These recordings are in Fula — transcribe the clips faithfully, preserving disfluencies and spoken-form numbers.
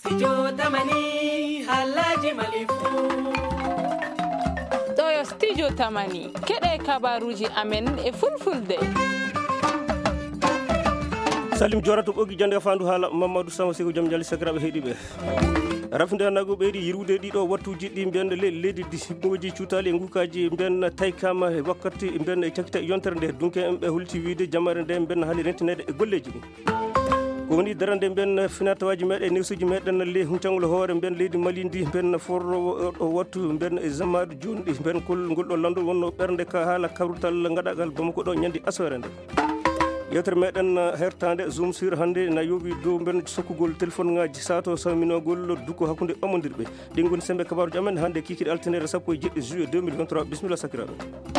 Studio Tamani Halaji Malifu Toyo Studio Tamani keɗe kabaruji amen e fulfulde. Salim Jorato ɓogi jande fandu haala Mamadou Sama Sego jam jali sakiraɓe heeɗiɓe rafde nago ɓeydi yirude ɗiɗo wattuji ɗi mbiyan leydi dismoji cuutali e ngukaji mbiyan taykama e wakkati mbiyan e cakkita yontere nde donc en ɓe holti wiide jamare nde mbiyan haali rentinede e golleji ɗi ko woni darande mbiyan finatawaji meɗen newsuji meɗen le huncangol hoore mbiyan leydi Mali ndi mbiyan forro o wattu mbiyan e zammadu joni ɗi mbiyan kolngol ɗo landol wonno ɓernde ka haala kawrutal gaɗagal Bamako ɗo ñandi asore nde yewtere meɗen hertande zoom sur hande na yoɓi dow mben sokkugol téléphone ngaji sato salminogol dukko hakkude ɓamodirɓe ɗin goni sembe kabaruji amen hande kikiɗe altinere sappo e jeɗɗi juillet deux mille vingt-trois bisimilla sakiraɓe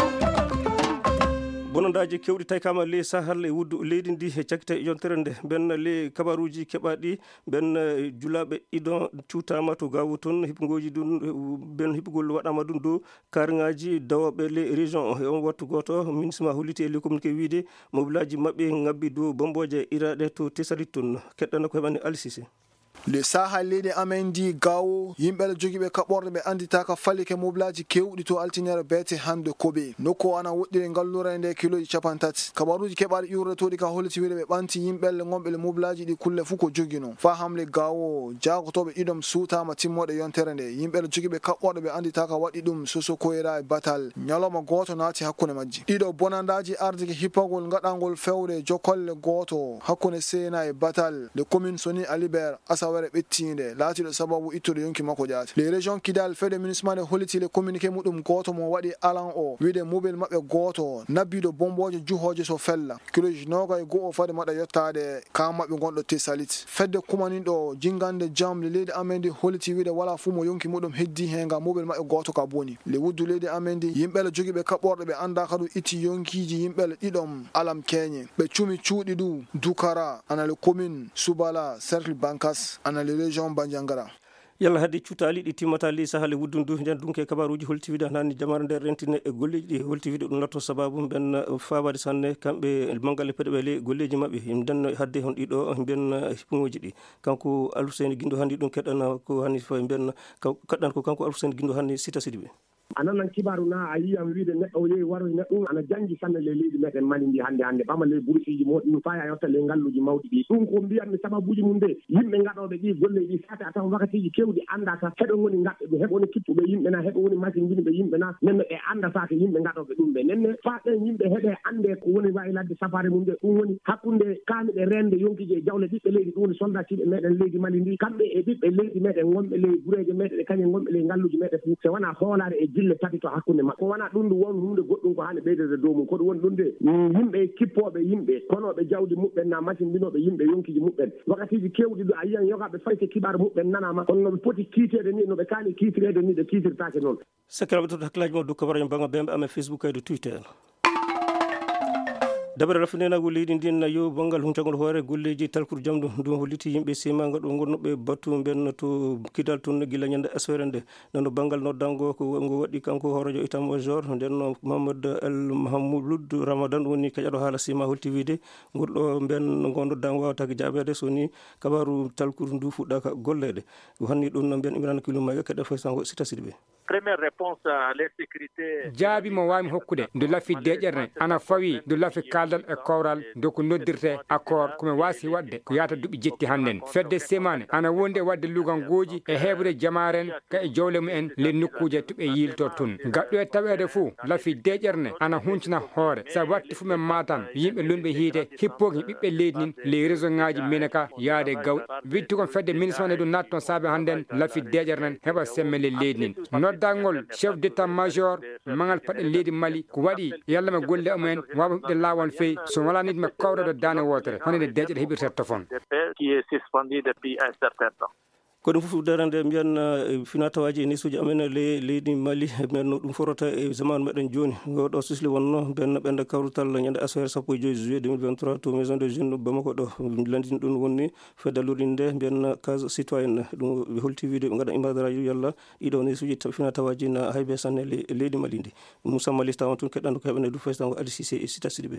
bonondaji kewɗi taykama le sahal e wuddu leydi ndi e cakkite yontere nde ben le kabaruji keɓaɗi ben julaɓe idon cuutama to gawu toon hipgoji ɗum ben hipgol waɗama ɗum dow karingaji dawoɓe le région e on wattu goto ministre ma holliti e le communiqué wiide mobilaji mabɓe ngabbi dow bomboje iraɗe to tesarit toon keɗɗana ko heɓani alisise le sahal leydi amen ndi gawo yimɓe jogiiɓe kaɓorɗe ɓe anditaka fallike mobilaji kewɗi to altinere beete hande koɓe nokku ana woɗɗiri ngallure nde kiloji capan tati kabaruji keɓaɗe iwretoɗi ka holliti wiide ɓe ɓanti yimɓelle gonɓe le mobilaji ɗi kulle fuu ko jogino fa hamle gawo jagotoɓe ɗiɗom suutama timmoɗe yontere nde yimɓe jogiiɓe kaɓorɗe ɓe anditaka waɗi ɗum soso koyra e batal ñalawma goto naati hakkude majji ɗiɗo bonandaji ardike hippagol gaɗangol fewde jokolle goto hakkude sena e batal le commune soni alibert asawere ɓettinde laatiɗo sababu ittude yonki makko jaati les régions kidal fede municipal de holliti le communiqué muɗum goto mo waɗi alan o wiide mobile maɓɓe goto nabbiɗo bomboje juhoje so fella kiloji noga e go'o fade maɗa yettade kam maɓɓe gonɗo tesalit fedde kumaninɗo jingande jam le leydi amen ndi holliti wiide wala fuu mo yonki muɗum heddi hen ga mobile maɓɓe goto ka boni le wuddu leydi amen ndi yimɓele jogiiɓe kaɓorɗe ɓe anda kadu itti yonkiji yimɓele ɗiɗom alam keñe ɓe cumi cuuɗi ɗu dukara ana le commune subala cercle bankas ana le région Bandiangara yalla hadde cuutali ɗi timmata li sahale wuddundu nden dunke kabaruji holti wiide nani jamare nder rentine e golleji ɗi holti wiide ɗum natto sababu ben fabade sanne kamɓe manggal e peɗeɓe le golleji mabɓe nden hadde hon ɗiɗo ben hippoji ɗi kanko Alfousseyni Guindo hanni ɗum keɗɗana ko hanni fa ben kaɗɗan ko kanko Alfousseyni Guindo hanni sita sidiɓe anan kibaru na a yiyam wiide neɗɗo o yehi waroy neɗɗum ana jangi sanne le leydi meɗen Mali ndi hannde hannde ɓama le bourusiji moɗum faya yotta le ngalluji mawɗi ɗi ɗum ko mbiyatmi sababuji mum nde yimɓe gaɗoɓe ɗi golle ɗi sate a tawa wakkatiji kewɗi anda ta heɗo woni gaɗɓe ɗum heɓo woni kippuɓe yimɓe na heɓo woni machine jiniɓe yimɓe na nenne ɓe anda sake yimɓe gaɗoɓe ɗum ɓe nenne fa ɗen yimɓe heɓe ande ko woni wayi ladde safare mum nde ɗum woni hakkunde kamiɗe rende yonkiji e jawle ɓiɓɓe leydi ɗum woni soldaciɓe meɗen leydi Mali ndi kamɓe e ɓiɓɓe leydi meɗen gonɓe ley gureje meɗen e kañum gonɓe ley ngalluji meɗen fuu so wona hoolare e jille tati to hakkunde ko wona ɗum ndu won hunde goɗɗum ko hande ɓeydede dow mum ko ɗum woni ɗum nde yimɓe kippoɓe yimɓe konoɓe jawdi muɓɓen na machine mbinoɓe yimɓe yonkiji muɓɓen wakkatiji kewɗi ɗo a yiyan yogaɓe fayte kibaru muɓɓen nanama kono noɓe poti kiitede ni noɓe kaani kiitirede ni ɗe kiitirtake noon sakiraɓe toto hakkillaji mo dukka barajo banga bemɓe amen Facebook kayde Twitter dabare rafinenago leydi ndin yo banggal huncagol hoore golleji talkude jamdu ɗum holliti yimɓe semaga ɗo gonnoɓe battu ben to kidal toon guila ñande asore nde nono banggal noddango ko ngo waɗi kanko horejo état major nden Mamadou El Mahamoud Ramadan woni kaƴaɗo haala sema holti wiide ngolɗo ben ngo noddango wawatake jaɓede soni kabaru talkude ndu fuɗɗaka gollede hanni ɗum ben Imran Kiloumaga kaɗa fay sango sita siɗiɓe première réponse à l'insécurité jaabi mo wawmi hokkude nde laafi deƴƴerne ana fawi nde laafi kaldal e kawral dow ko noddirte accord komi wasi wadde ko yata duuɓi jetti hannden fedde semane ana wondi e wadde lugangoji e heɓude jamaren ka e jawle mumen le nokkuje to ɓe yilto tun gaɗɗo e tawede fou laafi deƴƴerne ana huncina hoore sa watti fu men matan yimɓe lunɓe hiite hippoki ɓiɓɓe leydi nin les réseau ngaji menaka yaade gaw witti kon fedde ministre ne ɗum natton saabe hannden laafi deƴƴerne heɓa semmele leydi nin noddangol chef d' état major mangal paɗe leydi Mali ko waɗi yallama golle amumen wawaɓe lawol fewi so wala nit me kawrade dane wotere hono nde deƴƴere heɓirta téléphone qui est suspendu depuis un certain temps ko ɗum fof darande mbiyan finatawaji e nesuji amen le leydi Mali men ɗum forota e zamanu meɗen joni ɗo susli wonno ben ɓenda kawrutal ñande asore sappo e joyi juillet deux mille vingt-trois to maison de jeune Bamako ɗo landini ɗum wonni feddalurde nde mbiyan case citoyenne ɗum ɓe holti wiide ɓe gaɗa imadaraji yalla ɗiɗo nesuji finatawaji na haybe sanne leydi Mali ndi Moussa Mali tawan tun keɗɗando ko heɓene du faysango Adi Cissé e Sita Sidibé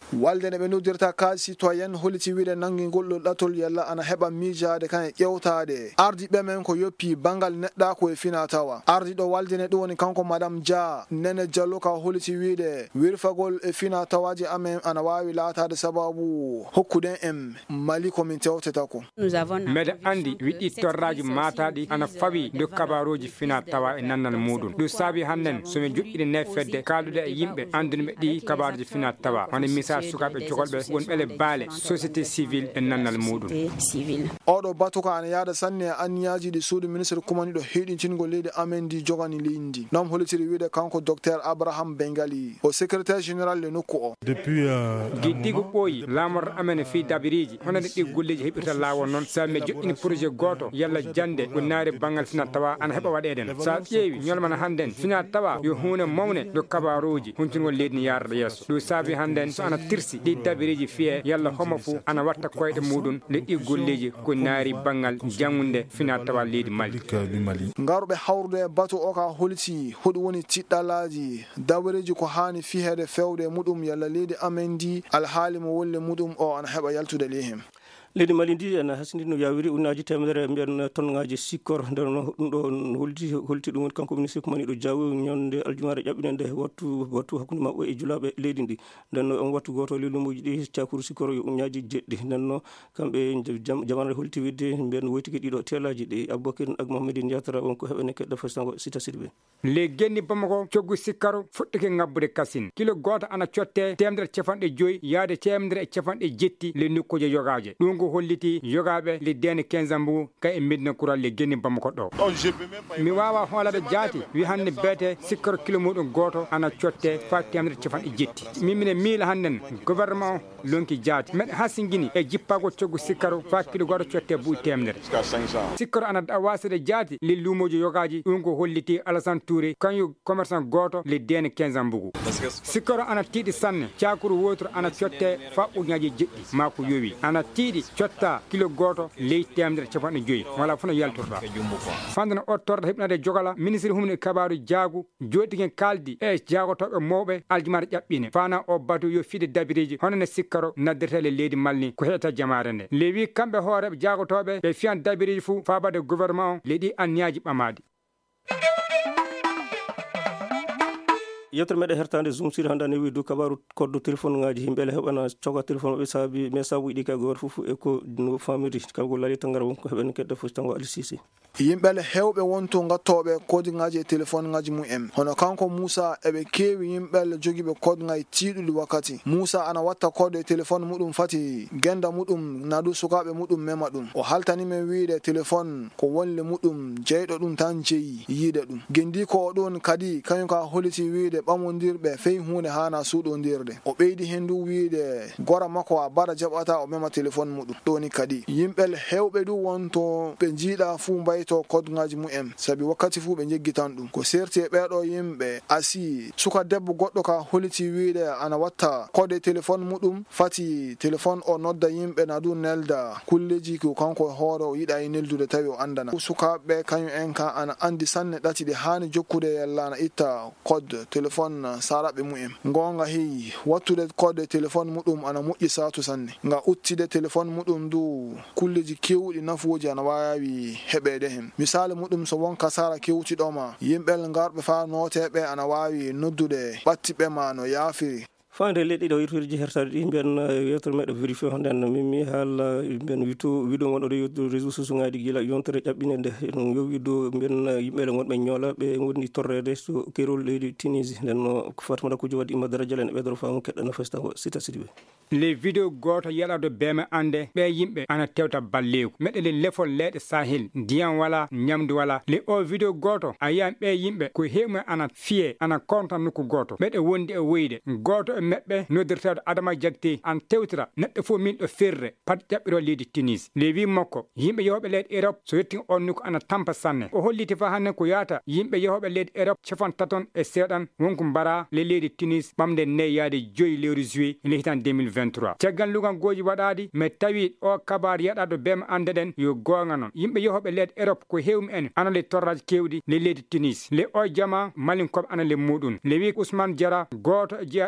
walde ne ɓe noddirta case citoyen holiti wiide nangingol ɗo ɗatol yalla ana heɓa miijade kan e ƴewtade ardiɓe men ko yoppi bangal neɗɗako e fina tawa ardiɗo walde ne ɗum woni kanko madame dia nene diallo ka holiti wiide wirfagol e fina tawaji amen ana wawi laatade sababu hokkuden en mali komin tewteta ko meɗe andi wiɗɗi torraji mataɗi ana fawi do kabaruji fina tawa e nannal muɗum ɗum saabi hannen somi joƴƴini nefedde kaldude e yimɓe andunoɓe ɗi kabaruji fina tawa woni misa sukaɓe jogolɓe wonɓele baale société civile e nannal muɗum oɗo batu ko ana yaada sanne e anniyaji ɗi suudu ministre kumaniɗo heɗintingo leydi amen ndi jogani leydi nom holitiri wiide kanko docteur abraham bengali o secrétaire général le nokku o guiddigo ɓooyi lamorɗo amen fi dabiriji honande ɗi golleji heɓirta lawol noon sa mi joƴƴini projet goto yalla jande ko naari banggal fina tawa ana heɓa waɗeɗen sa ƴeewi ñolmana hannden fina tawa yo hunde mawne ɗo kabaruji huntingol leydi ni yarda yesso ɗum saabi hannden so ana tirsi ɗi dabiriji fiye yalla homo fou ana watta koyɗe muɗum le ɗi golleji ko naari banggal jangude fina tawa leydi mali ngaruɓe hawrude e batu o ka holiti hoɗum woni tiɗɗalaji dabareji ko hani fihede fewde muɗum yalla leydi amen ndi alhaali mo wolle muɗum o ana heɓa yaltude ley hen leydi mali ndi ana hasindi no yawiri unaji temedere mbiyan tongaji sikkor nden ɗum ɗo holti holti ɗum woni kanko ministre ko maniɗo jawi ñonde aljumare ƴaɓɓine nde wattu wattu hakkude mabɓe e julaɓe leydi ndi nden on wattu goto lelumuji ɗi cakuru sikkor yo uñaji jeɗɗi nden kamɓe jamane holti widde mbiyan woytiki ɗiɗo telaji ɗi aboubacry ak mahamadine yatara wonko heɓene keɗɗo fastango sita sidɓe le genni bamako coggu sikkaro fuɗɗike ngabbude kasine kilo goto ana cotte temedere capanɗe joyyi yaade temedere e capanɗe jetti le nokkuji yogaje ɗum ko holliti yogaɓe le dene quinze ambu kay e medina kural le genni bamako ɗo mi wawa hoolade jaati wi hande beete sikkaro kilo muɗum goto ana cotte fa temedere capanɗe jetti mimine miila hannden gouvernement lonki jaati meɗe hasingini e jippago coggu sikkaro fa kilo goto cotte buuɗi temedere sikkaro ana wasede jaati le lumoji yogaji ɗum ko holliti Alassane Touré kañum commerçant goto le dene quinze ambugu sikkaro ana tiiɗi sanne cakuru wotoro ana cotte fa uñaji jeɗɗi ma ko yowi ana tiiɗi cotta kilo goto ley temedere capanɗe joyyi wala fof no yaltorɗa fandana o torɗa heɓnade jogala ministre humne kabaru jaagu joɗiken kaldi e jaagotoɓe mawɓe aljumare ƴaɓɓine fana o batu yo fiide dabiriji hono ne sikkaro naddirtele leydi malni ko heeta jamare nde lewi kamɓe hooreɓe jaagotoɓe ɓe fiyan dabiriji fou fabade gouvernement leydi anniyaji ɓamadi yettere meɗe hertande zoom sir hande ne wi dow kabaru koddo téléphone ngaji himɓele heɓana coga téléphone ɓe saabi mais sabu ɗi kay goto foof e ko no famiri kanko lali tangara wonko heɓen kedde fof tango ali sisi yimɓele hewɓe wonto gattoɓe kodi ngaji e téléphone ngaji mumen hono kanko Moussa eɓe kewi yimɓele jogiɓe kode ngaji tiiɗuɗi wakkati Moussa ana watta kode e téléphone muɗum fati genda muɗum nadu sukaɓe muɗum mema ɗum o haltani men wiide téléphone ko wonle muɗum jeyɗo ɗum tan jeeyi yiide ɗum gendi ko ɗon kadi kañum ka holiti wiide ɓamodirɓe fey hunde hana suuɗodirde o ɓeydi hen du wiide gora makko a bara jaɓata o mema téléphone muɗum ɗoni kadi yimɓele hewɓe du wonto ɓe jiiɗa fuu mbayto kode ngaji mumen saabi wakkati fuu ɓe jeggitan ɗum ko serti e ɓeɗo yimɓe asi suka debbo goɗɗo ka holiti wiide ana watta kode téléphone muɗum fati téléphone o nodda yimɓe na du nelda kulleji ko kanko hoore o yiɗa e neldude tawi o andana sukaɓe kañum en ka ana andi sanne ɗati ɗi hani jokkude yalla na itta code téléphone saraɓe mumen gonga heyi wattude code téléphone muɗum ana moƴƴi satu sanne nga uttide téléphone muɗum du kulleji kewɗi nafuji ana wawi heɓede hen misali muɗum so won kasara kewtiɗoma yimɓel garɓe fa noteɓe ana wawi noddude ɓattiɓe ma no yaafiri fande leɗɗi ɗo yettoriji hertade ɗi mbiyan yettere meɗe vérifié ho nden mimmi haala mbiyan wito wiɗo gonɗo ɗo yetto réseau sociaux ngaji guila yontere ƴaɓɓine nde no yowi dow mbiyan yimɓele gonɓe ñoola ɓe woni torrede so kerol leydi Tunisie nden no Fatimata Kudjo waɗi imma daradia en ɓeydoro famu keɗɗano festango sita sidiɓe les vidéo goto yaɗado beme ande ɓe yimɓe ana tewta balleku meɗe le lefol leɗe sahil ndiyam wala ñamdu wala le o vidéo goto a yiyan ɓe yimɓe ko hewme ana fiye ana konta nokku goto meɗe wondi e woyde goto e meɓɓe noddirteɗo Adama Diakité an tewtira neɗɗo fof min ɗo ferre pat ƴaɓɓiro leydi Tunis le wi makko yimɓe yehoɓe leydi Europe so yetti on nokku ana tampa sanne o holliti fa hannde ko yata yimɓe yehoɓe leydi Europe capan taton e seeɗan wonko mbara le leydi Tunis ɓamde nayyi yaade joyi lewru juillet le hitan deux mille vingt-trois caggal lugan goji waɗadi mais tawi o kabar yaɗaɗo bema ande ɗen yo gonga noon yimɓe yehoɓe leydi Europe ko hewmi en ana le torraji kewɗi le leydi Tunis le o jama malinkoɓe ana le muɗum le wi Ousmane Diarra goto jeeyaɗo le fedde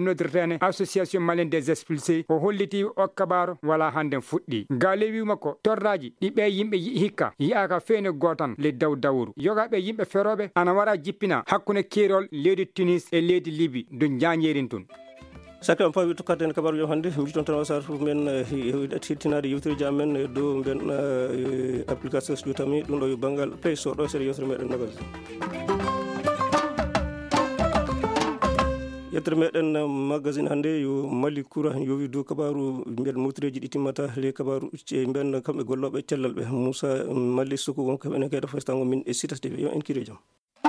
noddirtene association malien des expulsés o holliti o kabaro wala hande fuɗɗi gale wi makko torraji ɗi ɓe yimɓe hikka yi'aka feene gotan le daw dawru yogaɓe yimɓe feroɓe ana wara jippina hakkude kerol leydi Tunis e leydi Libye do jañerin tun sakam pawi to kadden kabaru jom hande mi ton tan wasar fu men hittinade yewtere amen do ben application jotami dum do yo bangal play store do sere yewtere meden nagal yettere meden magazine hande yo Mali Koura yowi do kabaru mbed mutreji di timata le kabaru e ben kambe gollobe cellal be Moussa Mali Soko won kambe kay da fastango min e sitas de yo en kire jam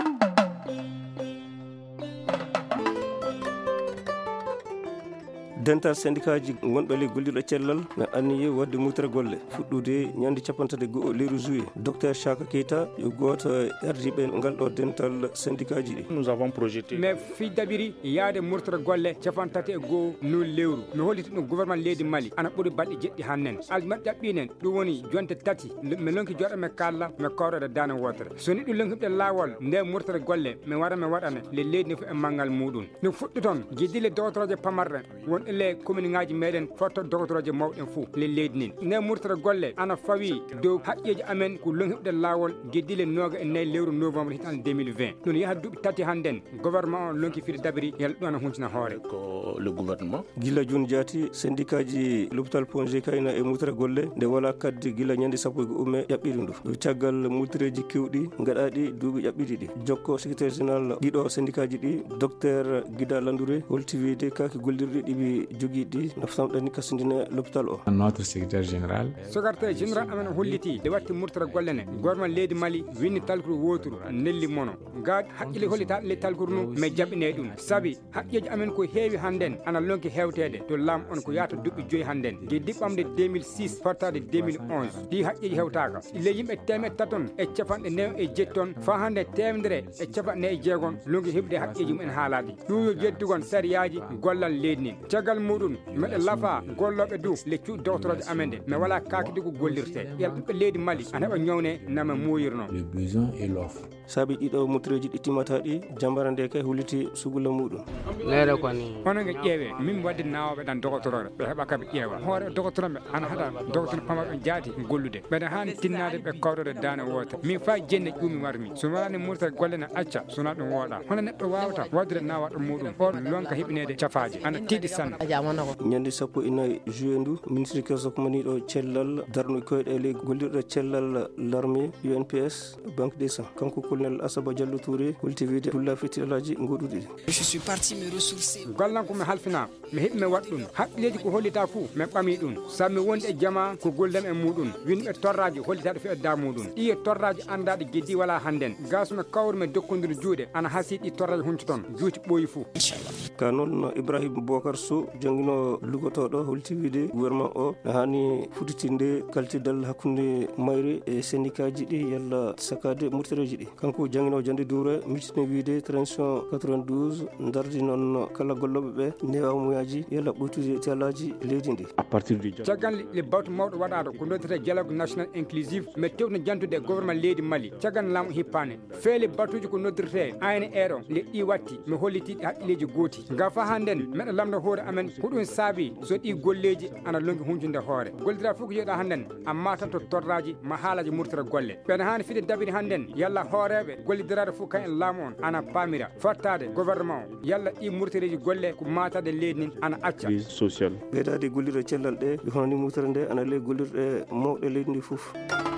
dental syndicat ji gonɓe le golliɗo cellal na anniye wadde mutere golle fuɗɗude ñande capantade goo leyru juillet docteur Chaka Keita yo goto ardiɓe ngal ɗo dental syndicat ji ɗi nous avons projeté mais fi dabiri yaade murtere golle capantati e goo no lewru mi holliti ɗum gouvernement leydi Mali ana ɓuuri balɗe jeɗɗi hannen almat ƴaɓɓinen ɗum woni jonte tati mi lonki joɗo me kalla mi kawɗode dane wotere so ni ɗum lonkiɓe lawol nde murtere golle mi wara mi waɗane le leydi ni fo e manggal muɗum no fuɗɗi toon jiddile doctoroje pamarɗe won le commune ngaji meɗen fotto doctoroje mawɗen fou le leydi nin ne murtere golle ana fawi dow haqqeji amen ko lonkiɓe lawol gueddile noga e nayyi lewru novembre hitande deux mille vingt ɗum yaha duuɓi tati hannden gouvernement o lonki fiide dabiri yalla ɗum ana huncina hoore ko le gouvernement gila joni jaati syndicat ji l'hôpital Pongé kayna e mutere golle nde wala kadde gila ñande sappo e umme ƴaɓɓiɗi ndu ɗo caggal mutereji kewɗi gaɗaɗi duuɓi ƴaɓɓiɗi ɗi jokko secrétaire général ɗiɗo syndicat ji ɗi docteur Guida Landouré holtivide kake gollirɗi ɗiɓi jogui ɗi naftamɗani kasindine l'hôpital o notre secrétaire général secrétaire général amen holliti de watti murtere golle ne gouvernement leydi Mali winni talkuru woturu nelli mono ga haqqille hollitaɗo le talkuru nu mais jaɓɓine ɗum saabi haqqeji amen ko heewi hannden ana lonki hewtede to laam on ko yahata duuɓi joyi hannden de diɓɓamde deux mille six fortade deux mille onze ɗi haqqeji hewtaka le yimɓe temed taton e capanɗe new e jetton fa hande temedere e capanɗe e jeegon lonki heɓde haqqeji mum en haalaɗi ɗum yo jeddugon sariyaji gollal leydi nin caggal muɗum meɗe lafa golloɓe du le cuuɗi doctoroje amen de mais wala kakide ko gollirte yal ɓiɓɓe leydi Mali ana heɓa ñawne nama moyirno le besoin et l'offre saabi ɗiɗo mutreji ɗi timmata ɗi jambara nde kay hulliti sugula muɗum leyre koni hono gue ƴeewe min wadde nawaɓe ɗan doctorore ɓe heeɓa kaɓe ƴeewa hoore doctoroɓe ana haɗa docteur pamaɓe jaati gollude ɓeɗa hani tinnade ɓe kawɗode dane wotere min fa jenne ƴumi warmi so walani murtere golle ne acca sona ɗum wooɗa hono neɗɗo wawata waddude nawaɗo muɗum on lonka hiɓinede cafaji ana tiiɗi sanna ñande sappo e nayyi juillet ndu ministre keso ko maniɗo cellal darno koyɗele gollirɗo cellal l'armée U N P S banque des sangs kanko colonel Asaba Diallo Touré holtivide dulla fettilaji goɗuɗi je suis parti me ressourcer gollan ko mi halfina mi heɓi mi waɗ ɗum haqqilleji ko hollita fou min ɓami ɗum sabi mi wondi e jama ko goldam e muɗum winɓe torraji hollitaɗo fi edda muɗum ɗiye torraji andaɗo gueddi wala hannden gasumi kawrumi dokkodiru juuɗe ana haasi ɗi torraji hunci toon juuti ɓooyi fou ka noon Ibrahima Bocar Sow jangguino lugotoɗo holtivide gouvernement o hani futitinde kaltidal hakkude mayre e syndicat ji ɗi yalla sakade murtereji ɗi kanko jangguino jande doure mitine wiide transition quatre-vingt-douze dardi noon kala golloɓe ɓe newamuyaji yalla ɓoytude telaji leydi ndi à partir du caggal le bawto mawɗo waɗaɗo ko noddete dialogue national inclusif mais tewno jantude gouvernement leydi Mali caggal laamu hippane feele batuji ko noddirte A N R o le ɗi watti mi hollitiɗi haqqilleji gooti ga fa hannden meɗa lamdo hoore amen ko ɗum saabi so ɗi golleji ana lonki huncude hoore gollidira fof ko yiɗa hannden amma tan to torraji ma haalaji murtere golle ɓene hani fide dabiri hannden yalla hooreɓe gollidirade fof kan en laamu on ana pamira fottade gouvernement o yalla ɗi murtereji golle ko matade leydi nin ana acca social ɓeydade gollirɗe cellal ɗe ɓe honani murtere nde ana ley gollirɗe mawɗe leydi ndi fof